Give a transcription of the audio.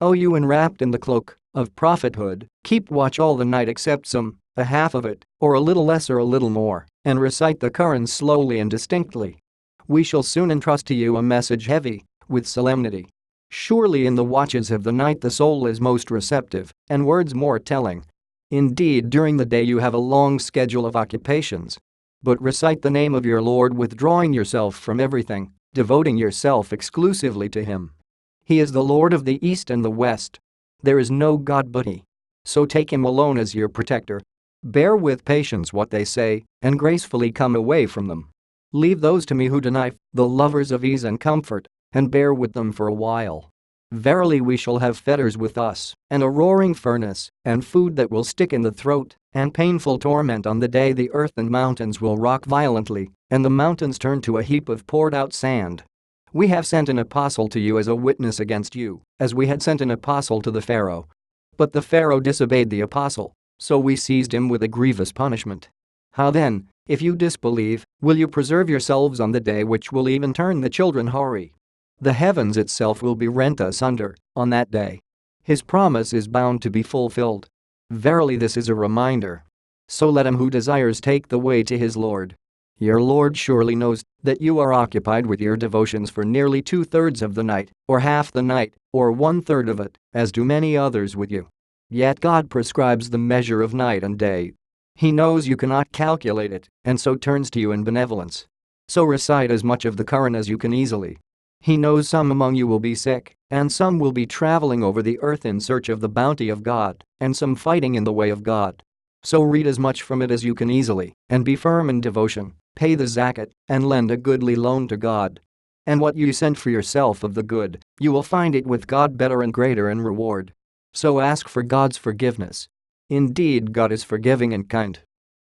O you enwrapped in the cloak of prophethood, keep watch all the night except some, a half of it, or a little less or a little more, and recite the Quran slowly and distinctly. We shall soon entrust to you a message heavy with solemnity. Surely in the watches of the night the soul is most receptive, and words more telling. Indeed, during the day you have a long schedule of occupations. But recite the name of your Lord, withdrawing yourself from everything, devoting yourself exclusively to Him. He is the Lord of the East and the West. There is no God but He. So take Him alone as your protector. Bear with patience what they say, and gracefully come away from them. Leave those to me who deny, the lovers of ease and comfort, and bear with them for a while. Verily we shall have fetters with us, and a roaring furnace, and food that will stick in the throat, and painful torment on the day the earth and mountains will rock violently, and the mountains turn to a heap of poured out sand. We have sent an apostle to you as a witness against you, as we had sent an apostle to the Pharaoh. But the Pharaoh disobeyed the apostle, so we seized him with a grievous punishment. How then, if you disbelieve, will you preserve yourselves on the day which will even turn the children hoary? The heavens itself will be rent asunder on that day. His promise is bound to be fulfilled. Verily this is a reminder. So let him who desires take the way to his Lord. Your Lord surely knows that you are occupied with your devotions for nearly 2/3 of the night, or half the night, or 1/3 of it, as do many others with you. Yet God prescribes the measure of night and day. He knows you cannot calculate it, and so turns to you in benevolence. So recite as much of the Quran as you can easily. He knows some among you will be sick, and some will be traveling over the earth in search of the bounty of God, and some fighting in the way of God. So read as much from it as you can easily, and be firm in devotion, pay the zakat, and lend a goodly loan to God. And what you send for yourself of the good, you will find it with God better and greater in reward. So ask for God's forgiveness. Indeed, God is forgiving and kind.